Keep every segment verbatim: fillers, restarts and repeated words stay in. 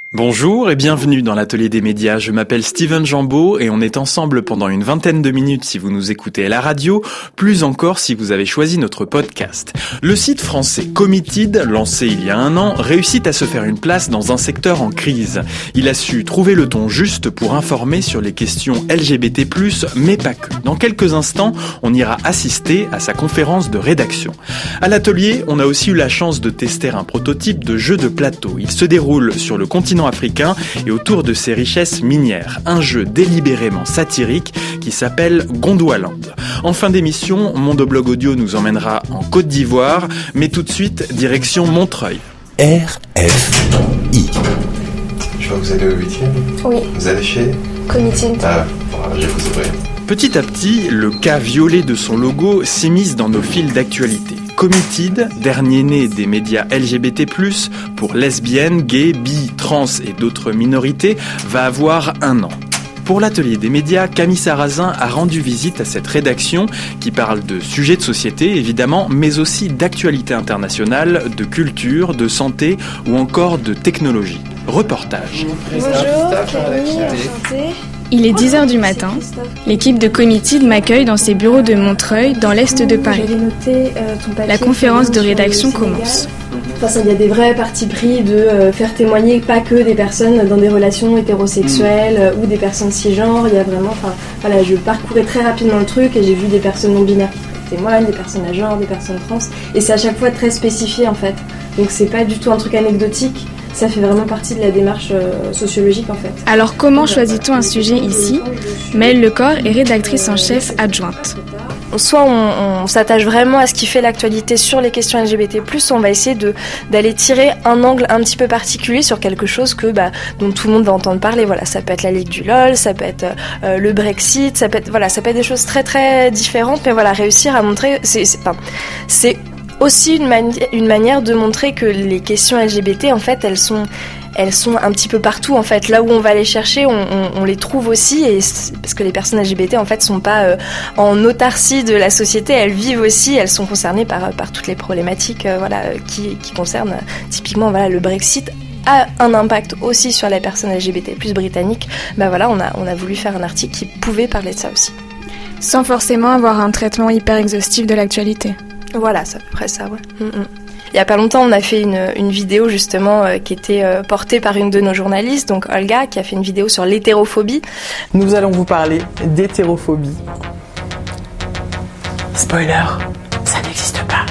Bonjour et bienvenue dans l'Atelier des médias. Je m'appelle Steven Jambeau et on est ensemble pendant une vingtaine de minutes si vous nous écoutez à la radio, plus encore si vous avez choisi notre podcast. Le site français Committed, lancé il y a un an, réussit à se faire une place dans un secteur en crise. Il a su trouver le ton juste pour informer sur les questions L G B T plus, mais pas que. Dans quelques instants, on ira assister à sa conférence de rédaction. À l'atelier, on a aussi eu la chance de tester un prototype de jeu de plateau. Il se déroule sur le continent africain et autour de ses richesses minières. Un jeu délibérément satirique qui s'appelle Gondwaland. En fin d'émission, Mondoblog Audio nous emmènera en Côte d'Ivoire, mais tout de suite, direction Montreuil. R F I. Je vois que vous allez au huitième. Oui. Vous allez chez Committed. Ah, bon, je vais vous ouvrir. Petit à petit, le cas violet de son logo s'immisce dans nos fils d'actualité. Committed, dernier né des médias L G B T plus, pour lesbiennes, gays, bi, trans et d'autres minorités, va avoir un an. Pour l'Atelier des médias, Camille Sarrazin a rendu visite à cette rédaction qui parle de sujets de société évidemment, mais aussi d'actualité internationale, de culture, de santé ou encore de technologie. Reportage. Bonjour, Camille, enchantée. Il est dix heures du matin. L'équipe de Committed m'accueille dans ses bureaux de Montreuil, dans l'est de Paris. La conférence de rédaction commence. Enfin, il y a des vrais partis pris de euh, faire témoigner pas que des personnes dans des relations hétérosexuelles euh, ou des personnes cisgenres. Il y a vraiment, enfin, voilà, je parcourais très rapidement le truc et j'ai vu des personnes non binaires qui témoignent, des personnes à genre, des personnes trans, et c'est à chaque fois très spécifié en fait. Donc c'est pas du tout un truc anecdotique. Ça fait vraiment partie de la démarche euh, sociologique en fait. Alors comment choisit-on un sujet ici ? Maëlle Lecor est rédactrice en chef adjointe. Soit on, on s'attache vraiment à ce qui fait l'actualité sur les questions L G B T plus, soit on va essayer de, d'aller tirer un angle un petit peu particulier sur quelque chose que, bah, dont tout le monde va entendre parler. Voilà, ça peut être la Ligue du LOL, ça peut être euh, le Brexit, ça peut être, voilà, ça peut être des choses très très différentes, mais voilà, réussir à montrer, c'est, c'est, enfin, c'est aussi une, mani- une manière de montrer que les questions L G B T, en fait, elles sont... elles sont un petit peu partout en fait. Là où on va les chercher, on, on, on les trouve aussi, et parce que les personnes L G B T en fait sont pas euh, en autarcie de la société, elles vivent aussi, elles sont concernées par, par toutes les problématiques euh, voilà, qui, qui concernent euh, typiquement voilà, le Brexit a un impact aussi sur les personnes L G B T plus britanniques. Bah voilà, on a, on a voulu faire un article qui pouvait parler de ça aussi. Sans forcément avoir un traitement hyper exhaustif de l'actualité. Voilà, c'est à peu près ça, ouais. Mm-mm. Il y a pas longtemps, on a fait une, une vidéo justement euh, qui était euh, portée par une de nos journalistes, donc Olga, qui a fait une vidéo sur l'hétérophobie. Nous allons vous parler d'hétérophobie. Spoiler, ça n'existe pas.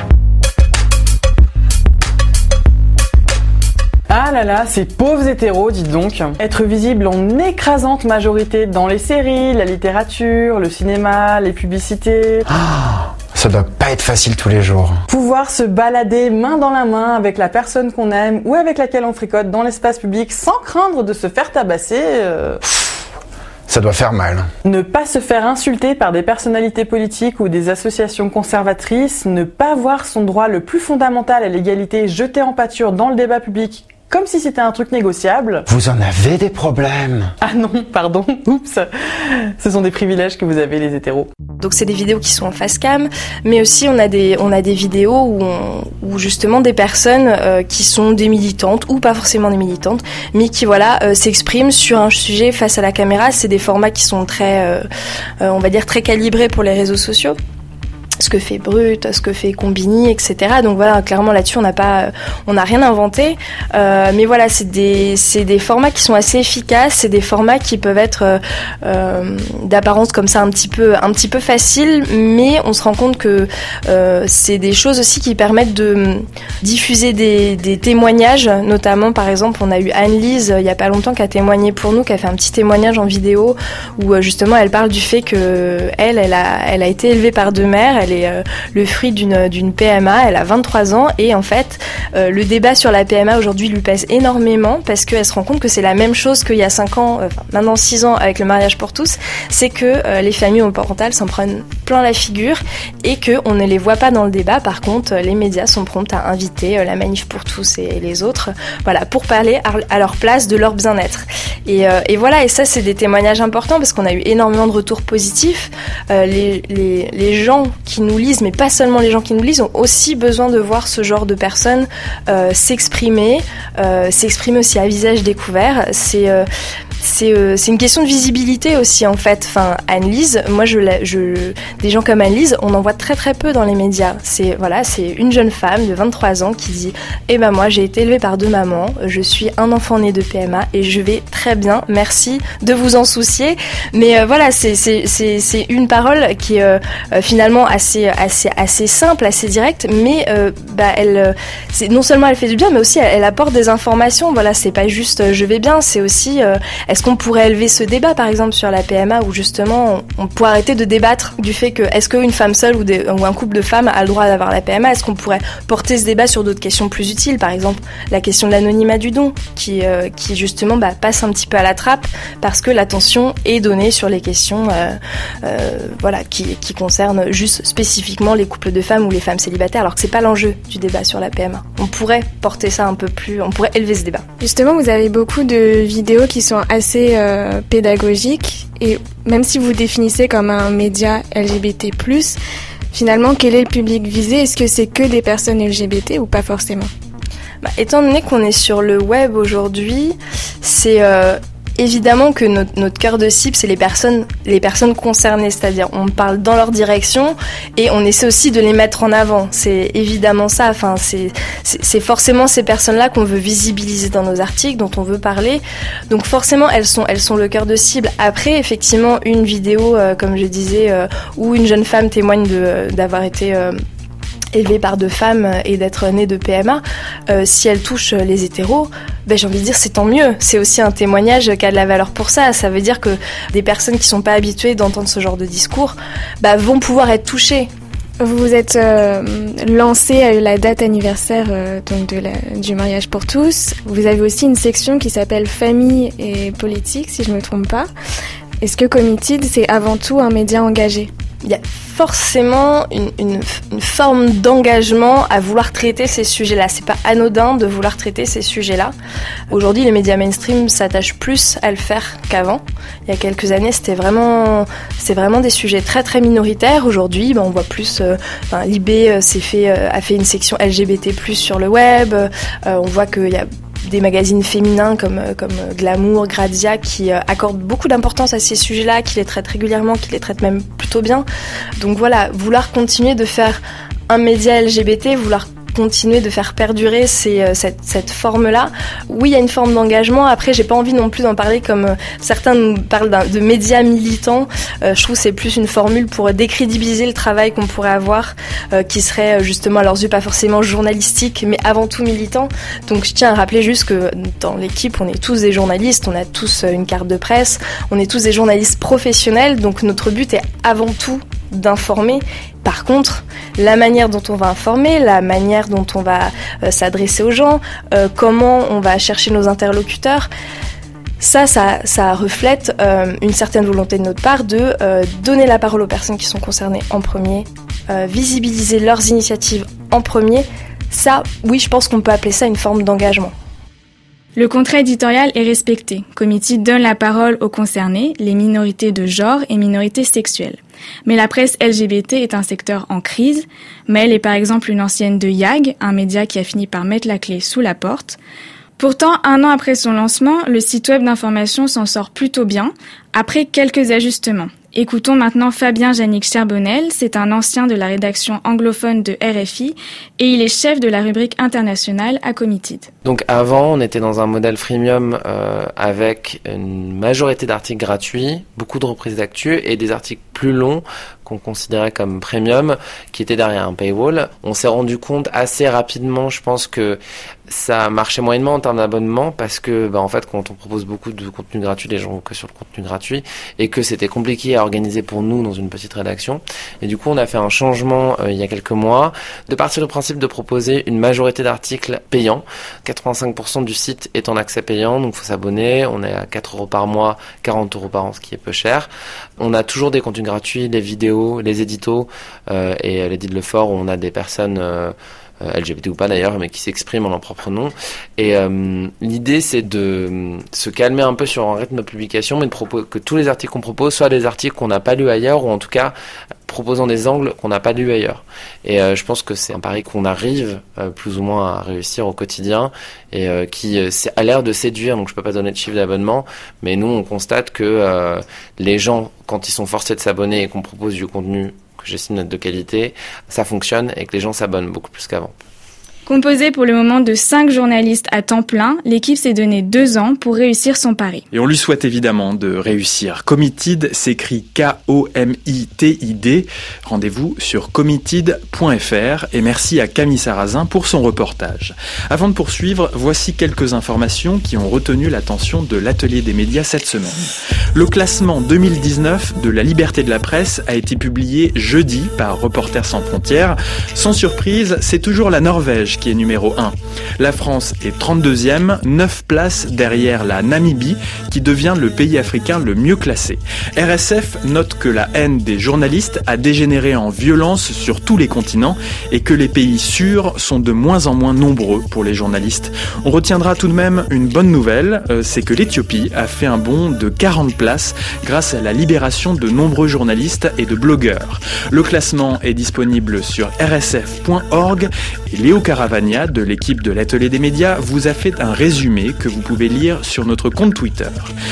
Ah là là, ces pauvres hétéros, dites donc. Être visible en écrasante majorité dans les séries, la littérature, le cinéma, les publicités... Ah, ça doit pas être facile tous les jours. Pouvoir se balader main dans la main avec la personne qu'on aime ou avec laquelle on fricote dans l'espace public sans craindre de se faire tabasser... Euh... Ça doit faire mal. Ne pas se faire insulter par des personnalités politiques ou des associations conservatrices, ne pas voir son droit le plus fondamental à l'égalité jeté en pâture dans le débat public comme si c'était un truc négociable. Vous en avez des problèmes. Ah non, pardon, oups. Ce sont des privilèges que vous avez les hétéros. Donc c'est des vidéos qui sont en face cam, mais aussi on a des, on a des vidéos où, on, où justement des personnes euh, qui sont des militantes, ou pas forcément des militantes, mais qui voilà euh, s'expriment sur un sujet face à la caméra. C'est des formats qui sont très, euh, euh, on va dire très calibrés pour les réseaux sociaux. Ce que fait Brut, ce que fait Combini, et cetera. Donc voilà, clairement là-dessus, on n'a pas, on n'a rien inventé. Euh, mais voilà, c'est des, c'est des formats qui sont assez efficaces. C'est des formats qui peuvent être euh, d'apparence comme ça un petit peu, un petit peu faciles, mais on se rend compte que euh, c'est des choses aussi qui permettent de diffuser des, des témoignages. Notamment, par exemple, on a eu Anne-Lise il y a pas longtemps qui a témoigné pour nous, qui a fait un petit témoignage en vidéo où justement elle parle du fait que elle, elle a, elle a été élevée par deux mères. Elle est euh, le fruit d'une, d'une P M A, elle a vingt-trois ans et en fait euh, le débat sur la P M A aujourd'hui lui pèse énormément parce qu'elle se rend compte que c'est la même chose qu'il y a cinq ans, euh, maintenant six ans avec le mariage pour tous, c'est que euh, les familles homoparentales s'en prennent plein la figure et qu'on ne les voit pas dans le débat. Par contre, les médias sont prompts à inviter euh, la Manif pour tous et les autres, voilà, pour parler à, à leur place de leur bien-être. Et, euh, et voilà, et ça c'est des témoignages importants parce qu'on a eu énormément de retours positifs. Euh, les, les, les gens qui qui nous lisent, mais pas seulement les gens qui nous lisent, ont aussi besoin de voir ce genre de personnes euh, s'exprimer, euh, s'exprimer aussi à visage découvert. C'est euh, C'est, euh, c'est une question de visibilité aussi en fait. Enfin, Anne-Lise, moi je, je, des gens comme Anne-Lise, on en voit très très peu dans les médias. C'est voilà, c'est une jeune femme de vingt-trois ans qui dit eh ben moi j'ai été élevée par deux mamans, je suis un enfant né de P M A et je vais très bien, merci de vous en soucier. Mais euh, voilà, c'est c'est c'est c'est une parole qui est euh, finalement assez assez assez simple, assez directe, mais euh, bah elle, c'est non seulement elle fait du bien, mais aussi elle, elle apporte des informations. Voilà, c'est pas juste euh, je vais bien, c'est aussi euh, est-ce qu'on pourrait élever ce débat, par exemple, sur la P M A, où justement, on, on pourrait arrêter de débattre du fait que est-ce qu'une femme seule ou, des, ou un couple de femmes a le droit d'avoir la P M A? Est-ce qu'on pourrait porter ce débat sur d'autres questions plus utiles, par exemple la question de l'anonymat du don, qui, euh, qui justement bah, passe un petit peu à la trappe parce que l'attention est donnée sur les questions euh, euh, voilà, qui, qui concernent juste spécifiquement les couples de femmes ou les femmes célibataires, alors que c'est pas l'enjeu du débat sur la P M A. On pourrait porter ça un peu plus, on pourrait élever ce débat. Justement, vous avez beaucoup de vidéos qui sont assez euh, pédagogique, et même si vous définissez comme un média L G B T plus, finalement quel est le public visé? Est-ce que c'est que des personnes L G B T ou pas forcément? Bah, étant donné qu'on est sur le web aujourd'hui, c'est euh, évidemment que notre, notre cœur de cible, c'est les personnes, les personnes concernées, c'est-à-dire on parle dans leur direction et on essaie aussi de les mettre en avant. C'est évidemment ça. Enfin, c'est, c'est, c'est forcément ces personnes-là qu'on veut visibiliser dans nos articles, dont on veut parler. Donc forcément, elles sont, elles sont le cœur de cible. Après, effectivement, une vidéo, euh, comme je disais, euh, où une jeune femme témoigne de, d'avoir été euh, élevée par deux femmes et d'être née de P M A, euh, si elle touche les hétéros, ben j'ai envie de dire c'est tant mieux. C'est aussi un témoignage qui a de la valeur pour ça. Ça veut dire que des personnes qui sont pas habituées d'entendre ce genre de discours bah, vont pouvoir être touchées. Vous vous êtes euh, lancé à la date anniversaire euh, donc de la, du mariage pour tous. Vous avez aussi une section qui s'appelle famille et politique, si je me trompe pas. Est-ce que Committed, c'est avant tout un média engagé? Il y a forcément une, une, une forme d'engagement à vouloir traiter ces sujets-là. C'est pas anodin de vouloir traiter ces sujets-là. Aujourd'hui, les médias mainstream s'attachent plus à le faire qu'avant. Il y a quelques années, c'était vraiment, c'est vraiment des sujets très très minoritaires. Aujourd'hui, ben, on voit plus. Euh, ben, L'I B euh, s'est fait, euh, a fait une section L G B T plus sur le web. Euh, on voit qu'il y a des magazines féminins comme, comme Glamour, Grazia qui euh, accordent beaucoup d'importance à ces sujets-là, qui les traitent régulièrement, qui les traitent même plutôt bien. Donc voilà, vouloir continuer de faire un média L G B T, vouloir continuer de faire perdurer ces, euh, cette, cette forme-là. Oui, il y a une forme d'engagement. Après, j'ai pas envie non plus d'en parler comme euh, certains nous parlent d'un, de médias militants. Euh, je trouve que c'est plus une formule pour décrédibiliser le travail qu'on pourrait avoir, euh, qui serait justement à leurs yeux pas forcément journalistique, mais avant tout militant. Donc je tiens à rappeler juste que dans l'équipe, on est tous des journalistes, on a tous une carte de presse, on est tous des journalistes professionnels, donc notre but est avant tout d'informer. Par contre, la manière dont on va informer, la manière dont on va euh, s'adresser aux gens, euh, comment on va chercher nos interlocuteurs, ça, ça, ça reflète euh, une certaine volonté de notre part de euh, donner la parole aux personnes qui sont concernées en premier, euh, visibiliser leurs initiatives en premier. Ça, oui, je pense qu'on peut appeler ça une forme d'engagement. Le contrat éditorial est respecté. Committed donne la parole aux concernés, les minorités de genre et minorités sexuelles. Mais la presse L G B T est un secteur en crise. Maëlle est par exemple une ancienne de YAG, un média qui a fini par mettre la clé sous la porte. Pourtant, un an après son lancement, le site web d'information s'en sort plutôt bien, après quelques ajustements. Écoutons maintenant Fabien Jannick Charbonnel, c'est un ancien de la rédaction anglophone de R F I et il est chef de la rubrique internationale à Committed. Donc avant, on était dans un modèle freemium euh, avec une majorité d'articles gratuits, beaucoup de reprises d'actu et des articles plus longs qu'on considérait comme premium, qui étaient derrière un paywall. On s'est rendu compte assez rapidement, je pense que ça marchait moyennement en termes d'abonnement parce que, bah, en fait, quand on propose beaucoup de contenu gratuit, les gens vont que sur le contenu gratuit et que c'était compliqué à organiser pour nous dans une petite rédaction. Et du coup, on a fait un changement euh, il y a quelques mois de partir du principe de proposer une majorité d'articles payants. quatre-vingt-cinq pour cent du site est en accès payant, donc il faut s'abonner. On est à quatre euros par mois, quarante euros par an, ce qui est peu cher. On a toujours des contenus gratuits, des vidéos, les éditos euh, et l'édit de Lefort où on a des personnes euh, euh, L G B T ou pas d'ailleurs, mais qui s'expriment en leur propre nom. Et euh, l'idée, c'est de se calmer un peu sur un rythme de publication, mais de propos- que tous les articles qu'on propose soient des articles qu'on n'a pas lus ailleurs, ou en tout cas proposant des angles qu'on n'a pas lus ailleurs. Et euh, je pense que c'est un pari qu'on arrive euh, plus ou moins à réussir au quotidien, et euh, qui euh, a l'air de séduire, donc je peux pas donner de chiffre d'abonnement, mais nous on constate que euh, les gens, quand ils sont forcés de s'abonner et qu'on propose du contenu que j'estime être de qualité, ça fonctionne et que les gens s'abonnent beaucoup plus qu'avant. Composée pour le moment de cinq journalistes à temps plein, l'équipe s'est donné deux ans pour réussir son pari. Et on lui souhaite évidemment de réussir. Committed s'écrit K O M I T I D. Rendez-vous sur committed point f r et merci à Camille Sarrazin pour son reportage. Avant de poursuivre, voici quelques informations qui ont retenu l'attention de l'Atelier des médias cette semaine. Le classement deux mille dix-neuf de la liberté de la presse a été publié jeudi par Reporters sans frontières. Sans surprise, c'est toujours la Norvège qui est numéro un. La France est trente-deuxième, neuf places derrière la Namibie, qui devient le pays africain le mieux classé. R S F note que la haine des journalistes a dégénéré en violence sur tous les continents et que les pays sûrs sont de moins en moins nombreux pour les journalistes. On retiendra tout de même une bonne nouvelle, euh, c'est que l'Éthiopie a fait un bond de quarante places grâce à la libération de nombreux journalistes et de blogueurs. Le classement est disponible sur r s f point org et Léo Caravagna de l'équipe de l'Atelier des médias vous a fait un résumé que vous pouvez lire sur notre compte Twitter.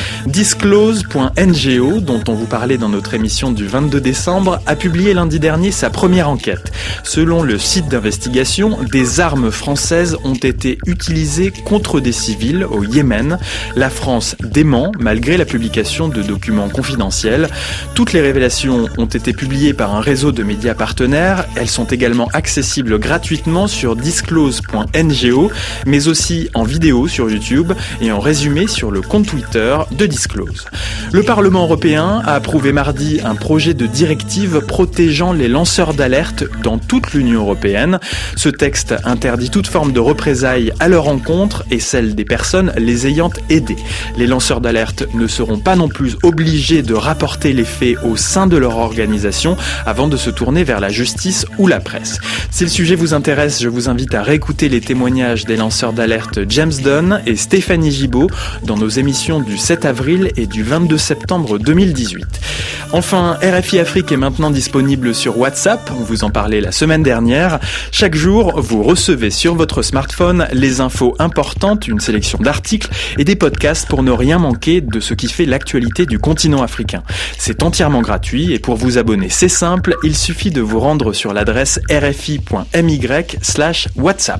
Disclose point n g o, dont on vous parlait dans notre émission du vingt-deux décembre, a publié lundi dernier sa première enquête. Selon le site d'investigation, des armes françaises ont été utilisées contre des civils au Yémen. La France dément malgré la publication de documents confidentiels. Toutes les révélations ont été publiées par un réseau de médias partenaires. Elles sont également accessibles gratuitement sur disclose point n g o, mais aussi en vidéo sur YouTube et en résumé sur le compte Twitter de Disclose. Le Parlement européen a approuvé mardi un projet de directive protégeant les lanceurs d'alerte dans toute l'Union européenne. Ce texte interdit toute forme de représailles à leur encontre et celle des personnes les ayant aidés. Les lanceurs d'alerte ne seront pas non plus obligés de rapporter les faits au sein de leur organisation avant de se tourner vers la justice ou la presse. Si le sujet vous intéresse, je vous invite à réécouter les témoignages des lanceurs d'alerte James Dunn et Stéphanie Gibaud dans nos émissions du sept avril et du vingt-deux septembre deux mille dix-huit. Enfin, R F I Afrique est maintenant disponible sur WhatsApp, on vous en parlait la semaine dernière. Chaque jour, vous recevez sur votre smartphone les infos importantes, une sélection d'articles et des podcasts pour ne rien manquer de ce qui fait l'actualité du continent africain. C'est entièrement gratuit et pour vous abonner, c'est simple, il suffit de vous rendre sur l'adresse r f i point m y slash WhatsApp.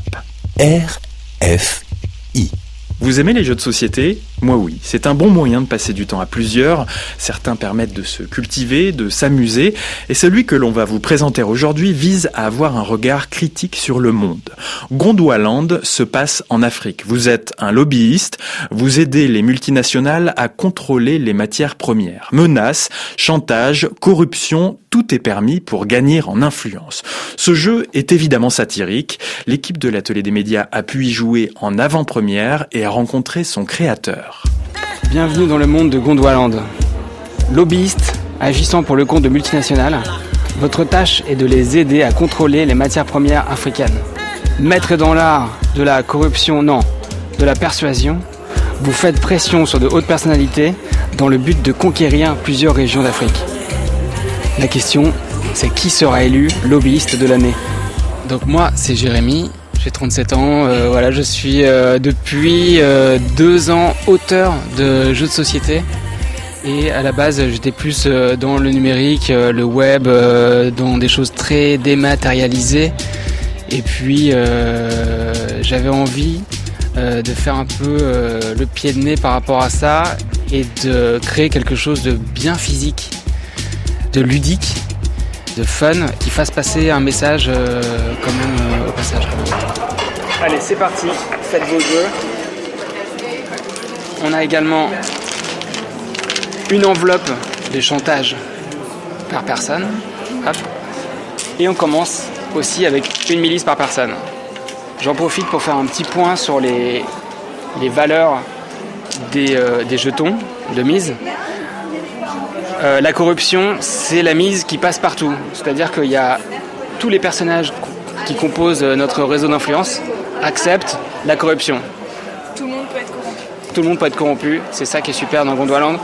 R F I. Vous aimez les jeux de société ? Moi oui, c'est un bon moyen de passer du temps à plusieurs. Certains permettent de se cultiver, de s'amuser. Et celui que l'on va vous présenter aujourd'hui vise à avoir un regard critique sur le monde. Gondwaland se passe en Afrique. Vous êtes un lobbyiste, vous aidez les multinationales à contrôler les matières premières. Menaces, chantage, corruption, tout est permis pour gagner en influence. Ce jeu est évidemment satirique. L'équipe de l'Atelier des médias a pu y jouer en avant-première et a rencontré son créateur. Bienvenue dans le monde de Gondwaland. Lobbyiste, agissant pour le compte de multinationales, votre tâche est de les aider à contrôler les matières premières africaines. Maître dans l'art de la corruption, non, de la persuasion, vous faites pression sur de hautes personnalités dans le but de conquérir plusieurs régions d'Afrique. La question, c'est qui sera élu lobbyiste de l'année ? Donc moi, c'est Jérémy. J'ai trente-sept ans, euh, voilà, je suis euh, depuis euh, deux ans auteur de jeux de société et à la base j'étais plus euh, dans le numérique, euh, le web, euh, dans des choses très dématérialisées et puis euh, j'avais envie euh, de faire un peu euh, le pied de nez par rapport à ça et de créer quelque chose de bien physique, de ludique, de fun, qui fasse passer un message euh, quand même euh, au passage. Quand même. Allez, c'est parti, faites vos jeux. On a également une enveloppe de chantage par personne. Hop. Et on commence aussi avec une milice par personne. J'en profite pour faire un petit point sur les, les valeurs des, euh, des jetons de mise. Euh, la corruption, c'est la mise qui passe partout. C'est-à-dire qu'il y a tous les personnages qui composent notre réseau d'influence acceptent la corruption. Tout le monde peut être corrompu. Tout le monde peut être corrompu, c'est ça qui est super dans Gondwaland.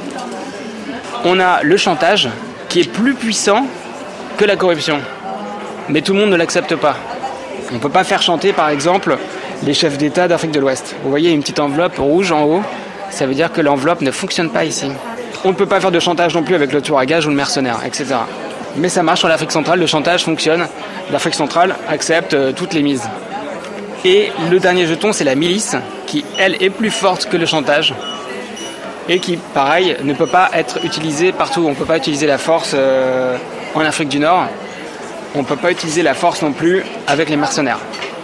On a le chantage qui est plus puissant que la corruption, mais tout le monde ne l'accepte pas. On ne peut pas faire chanter par exemple les chefs d'État d'Afrique de l'Ouest. Vous voyez une petite enveloppe rouge en haut, ça veut dire que l'enveloppe ne fonctionne pas ici. On ne peut pas faire de chantage non plus avec le tueur à gages ou le mercenaire, et cetera. Mais ça marche sur l'Afrique centrale, le chantage fonctionne. L'Afrique centrale accepte euh, toutes les mises. Et le dernier jeton, c'est la milice, qui, elle, est plus forte que le chantage. Et qui, pareil, ne peut pas être utilisée partout. On ne peut pas utiliser la force euh, en Afrique du Nord. On ne peut pas utiliser la force non plus avec les mercenaires.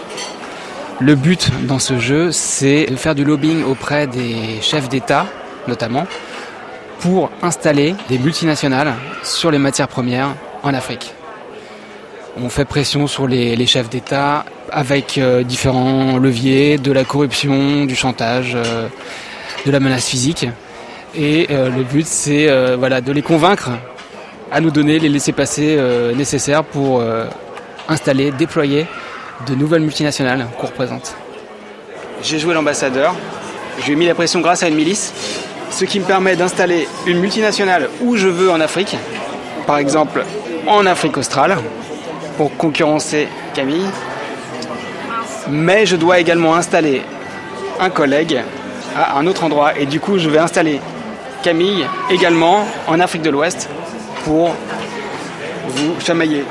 Le but dans ce jeu, c'est de faire du lobbying auprès des chefs d'État, notamment, pour installer des multinationales sur les matières premières en Afrique. On fait pression sur les, les chefs d'État avec euh, différents leviers, de la corruption, du chantage, euh, de la menace physique. Et euh, le but, c'est euh, voilà, de les convaincre à nous donner les laissez-passer euh, nécessaires pour euh, installer, déployer de nouvelles multinationales qu'on représente. J'ai joué l'ambassadeur, je lui ai mis la pression grâce à une milice, ce qui me permet d'installer une multinationale où je veux en Afrique, par exemple en Afrique australe, pour concurrencer Camille. Mais je dois également installer un collègue à un autre endroit, et du coup je vais installer Camille également en Afrique de l'Ouest pour vous chamailler.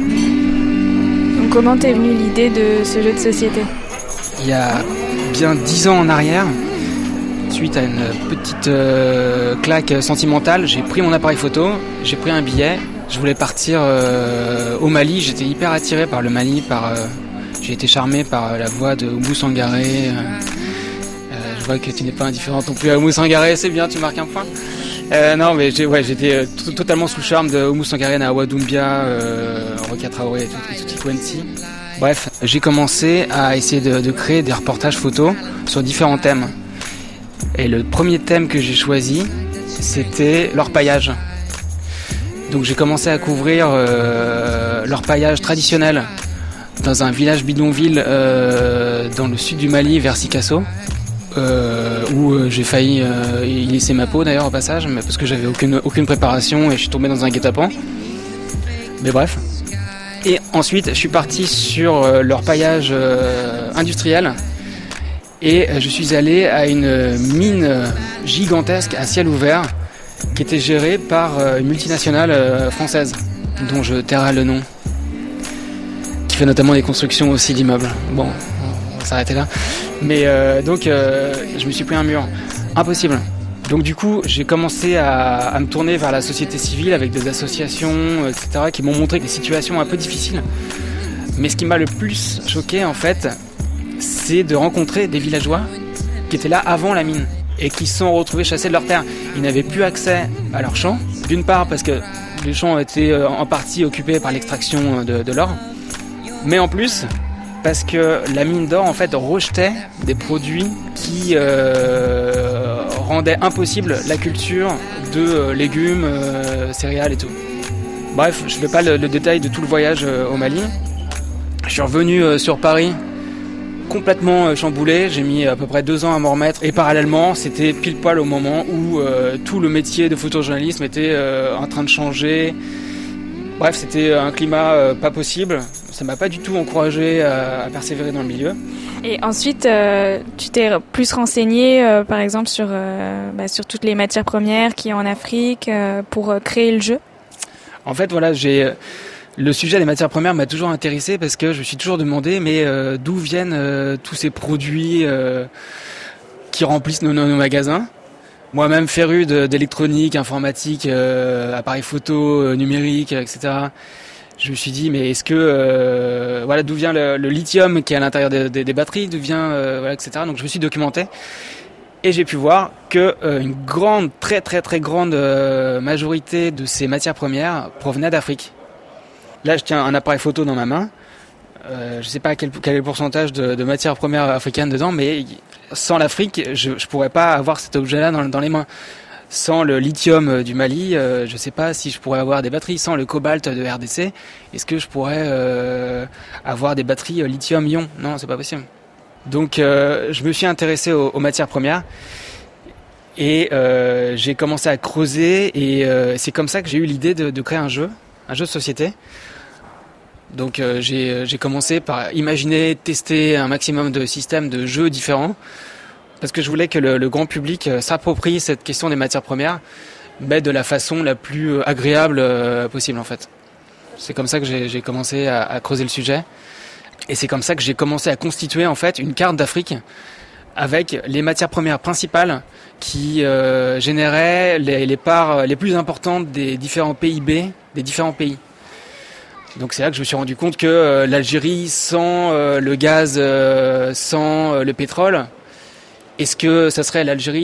Donc comment t'es venue l'idée de ce jeu de société ? Il y a bien dix ans en arrière, suite à une petite euh, claque sentimentale, j'ai pris mon appareil photo, j'ai pris un billet, je voulais partir euh, au Mali, j'étais hyper attiré par le Mali, par, euh, j'ai été charmé par la voix de Oumou Sangaré. Euh, euh, je vois que tu n'es pas indifférente non plus à Oumou Sangaré, c'est bien, tu marques un point. Euh, non, mais j'ai, ouais, j'étais euh, t- totalement sous le charme de Oumou Sangaré, Nawa Doumbia, euh, Rokia Traoré et Tuti Kouenti. Bref, j'ai commencé à essayer de, de créer des reportages photos sur différents thèmes. Et le premier thème que j'ai choisi, c'était l'orpaillage. Donc j'ai commencé à couvrir euh, l'orpaillage traditionnel dans un village bidonville euh, dans le sud du Mali, vers Sikasso. Euh, où euh, j'ai failli euh, y laisser ma peau d'ailleurs au passage, mais parce que j'avais aucune, aucune préparation et je suis tombé dans un guet-apens. Mais bref. Et ensuite je suis parti sur euh, l'orpaillage euh, industriel et euh, je suis allé à une mine gigantesque à ciel ouvert qui était gérée par euh, une multinationale euh, française dont je tairai le nom, qui fait notamment des constructions aussi d'immeubles. Bon, on va s'arrêter là. Mais euh, donc euh, je me suis pris un mur. Impossible. Donc du coup j'ai commencé à, à me tourner vers la société civile avec des associations, et cetera qui m'ont montré des situations un peu difficiles. Mais ce qui m'a le plus choqué en fait, c'est de rencontrer des villageois qui étaient là avant la mine et qui se sont retrouvés chassés de leurs terres. Ils n'avaient plus accès à leurs champs, d'une part parce que les champs étaient en partie occupés par l'extraction de, de l'or, mais en plus parce que la mine d'or en fait rejetait des produits qui euh, rendaient impossible la culture de euh, légumes, euh, céréales et tout. Bref, je ne fais pas le, le détail de tout le voyage euh, au Mali. Je suis revenu euh, sur Paris complètement euh, chamboulé, j'ai mis à peu près deux ans à m'en remettre et parallèlement c'était pile poil au moment où euh, tout le métier de photojournalisme était euh, en train de changer. Bref, c'était un climat euh, pas possible. Ça m'a pas du tout encouragé à, à persévérer dans le milieu. Et ensuite, euh, tu t'es plus renseigné, euh, par exemple, sur, euh, bah, sur toutes les matières premières qu'il y a en Afrique euh, pour euh, créer le jeu. En fait, voilà, j'ai le sujet des matières premières m'a toujours intéressé parce que je me suis toujours demandé, mais euh, d'où viennent euh, tous ces produits euh, qui remplissent nos, nos, nos magasins. Moi-même féru de, d'électronique, informatique, euh, appareils photo, euh, numérique, et cetera. Je me suis dit, mais est-ce que, euh, voilà, d'où vient le, le lithium qui est à l'intérieur des, des, des batteries, d'où vient, euh, voilà, et cetera. Donc je me suis documenté et j'ai pu voir que euh, une grande, très très très grande euh, majorité de ces matières premières provenaient d'Afrique. Là, je tiens un appareil photo dans ma main. Euh, je sais pas quel, quel est le pourcentage de, de matières premières africaines dedans, mais sans l'Afrique, je, je pourrais pas avoir cet objet-là dans, dans les mains. Sans le lithium du Mali, euh, je ne sais pas si je pourrais avoir des batteries. Sans le cobalt de R D C, est-ce que je pourrais euh, avoir des batteries lithium-ion ? Non, c'est pas possible. Donc euh, je me suis intéressé aux, aux matières premières et euh, j'ai commencé à creuser et euh, c'est comme ça que j'ai eu l'idée de, de créer un jeu, un jeu de société. Donc euh, j'ai, j'ai commencé par imaginer, tester un maximum de systèmes de jeux différents. Parce que je voulais que le, le grand public s'approprie cette question des matières premières, mais de la façon la plus agréable euh, possible en fait. C'est comme ça que j'ai, j'ai commencé à, à creuser le sujet. Et c'est comme ça que j'ai commencé à constituer en fait une carte d'Afrique avec les matières premières principales qui euh, généraient les, les parts les plus importantes des différents P I B des différents pays. Donc c'est là que je me suis rendu compte que euh, l'Algérie sans euh, le gaz, euh, sans euh, le pétrole, est-ce que ça serait l'Algérie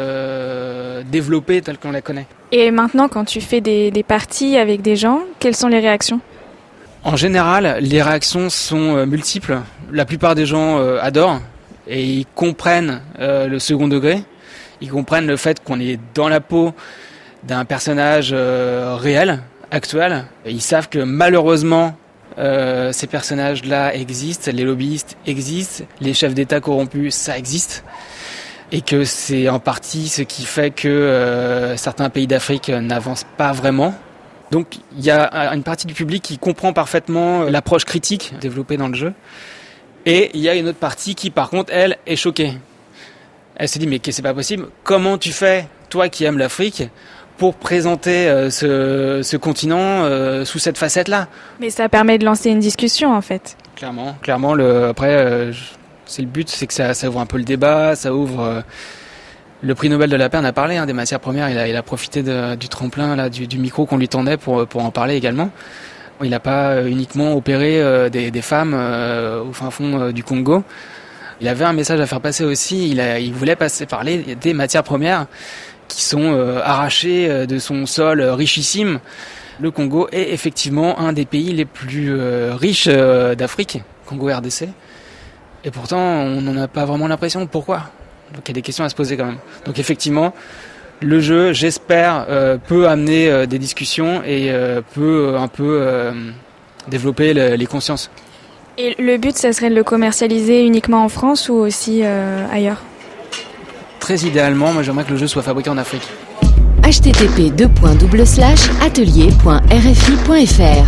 euh, développée telle qu'on la connaît ? Et maintenant, quand tu fais des, des parties avec des gens, quelles sont les réactions ? En général, les réactions sont euh, multiples. La plupart des gens euh, adorent et ils comprennent euh, le second degré. Ils comprennent le fait qu'on est dans la peau d'un personnage euh, réel, actuel. Et ils savent que malheureusement, euh, ces personnages-là existent, les lobbyistes existent, les chefs d'État corrompus, ça existe. Et que c'est en partie ce qui fait que euh, certains pays d'Afrique n'avancent pas vraiment. Donc il y a une partie du public qui comprend parfaitement l'approche critique développée dans le jeu. Et il y a une autre partie qui par contre, elle, est choquée. Elle se dit mais que c'est pas possible, comment tu fais, toi qui aimes l'Afrique, pour présenter euh, ce, ce continent euh, sous cette facette-là ? Mais ça permet de lancer une discussion en fait. Clairement, clairement le, après... Euh, je... C'est le but, c'est que ça, ça ouvre un peu le débat, ça ouvre... Euh, le prix Nobel de la paix en a parlé, hein, des matières premières, il a, il a profité de, du tremplin, là, du, du micro qu'on lui tendait pour, pour en parler également. Il n'a pas uniquement opéré euh, des, des femmes euh, au fin fond euh, du Congo. Il avait un message à faire passer aussi, il, a, il voulait passer parler des matières premières qui sont euh, arrachées de son sol richissime. Le Congo est effectivement un des pays les plus euh, riches euh, d'Afrique, Congo R D C. Et pourtant, on n'en a pas vraiment l'impression. Pourquoi ? Donc il y a des questions à se poser quand même. Donc effectivement, le jeu, j'espère, euh, peut amener euh, des discussions et euh, peut euh, un peu euh, développer le, les consciences. Et le but, ça serait de le commercialiser uniquement en France ou aussi euh, ailleurs ? Très idéalement, moi j'aimerais que le jeu soit fabriqué en Afrique. h t t p deux points double slash atelier point r f i point f r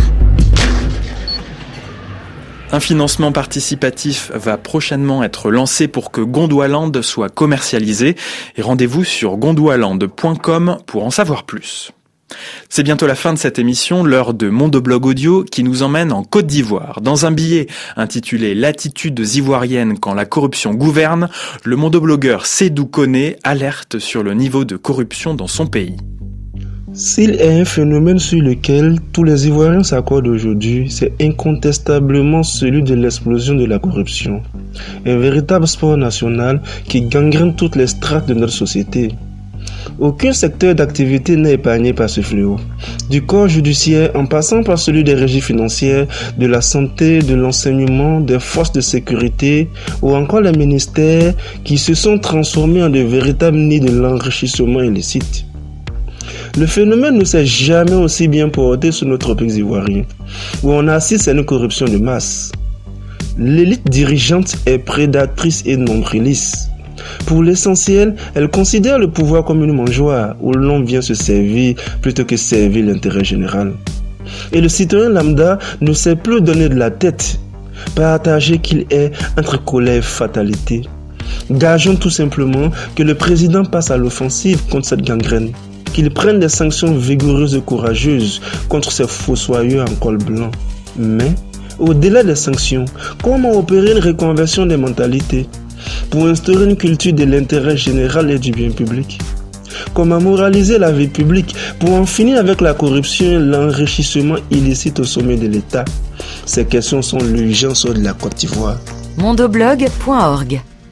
Un financement participatif va prochainement être lancé pour que Gondwaland soit commercialisé. Et rendez-vous sur gondwaland point com pour en savoir plus. C'est bientôt la fin de cette émission, l'heure de Mondoblog Audio qui nous emmène en Côte d'Ivoire. Dans un billet intitulé « L'attitude ivoirienne quand la corruption gouverne », le mondoblogueur Seydou Koné alerte sur le niveau de corruption dans son pays. S'il est un phénomène sur lequel tous les Ivoiriens s'accordent aujourd'hui, c'est incontestablement celui de l'explosion de la corruption. Un véritable sport national qui gangrène toutes les strates de notre société. Aucun secteur d'activité n'est épargné par ce fléau. Du corps judiciaire en passant par celui des régies financières, de la santé, de l'enseignement, des forces de sécurité ou encore les ministères qui se sont transformés en de véritables nids de l'enrichissement illicite. Le phénomène ne s'est jamais aussi bien porté sur nos tropiques ivoiriens, où on assiste à une corruption de masse. L'élite dirigeante est prédatrice et nombriliste. Pour l'essentiel, elle considère le pouvoir comme une mangeoire où l'on vient se servir plutôt que servir l'intérêt général. Et le citoyen lambda ne sait plus donner de la tête, partager qu'il est entre colère et fatalité. Gageons tout simplement que le président passe à l'offensive contre cette gangrène, qu'il prenne des sanctions vigoureuses et courageuses contre ces fossoyeurs en col blanc. Mais, au-delà des sanctions, comment opérer une reconversion des mentalités pour instaurer une culture de l'intérêt général et du bien public? Comment moraliser la vie publique pour en finir avec la corruption et l'enrichissement illicite au sommet de l'État? Ces questions sont l'urgence de la Côte d'Ivoire. mondoblog point org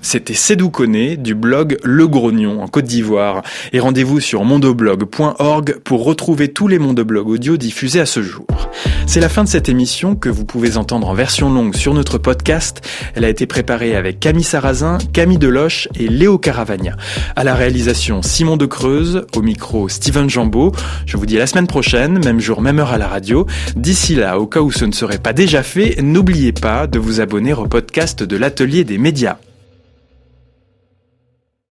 C'était Sédou Koné du blog Le Grognon en Côte d'Ivoire. Et rendez-vous sur mondoblog point org pour retrouver tous les mondoblogs audio diffusés à ce jour. C'est la fin de cette émission que vous pouvez entendre en version longue sur notre podcast. Elle a été préparée avec Camille Sarrazin, Camille Deloche et Léo Caravagna. À la réalisation, Simon de Creuse. Au micro, Steven Jambeau. Je vous dis à la semaine prochaine, même jour, même heure à la radio. D'ici là, au cas où ce ne serait pas déjà fait, n'oubliez pas de vous abonner au podcast de l'Atelier des médias.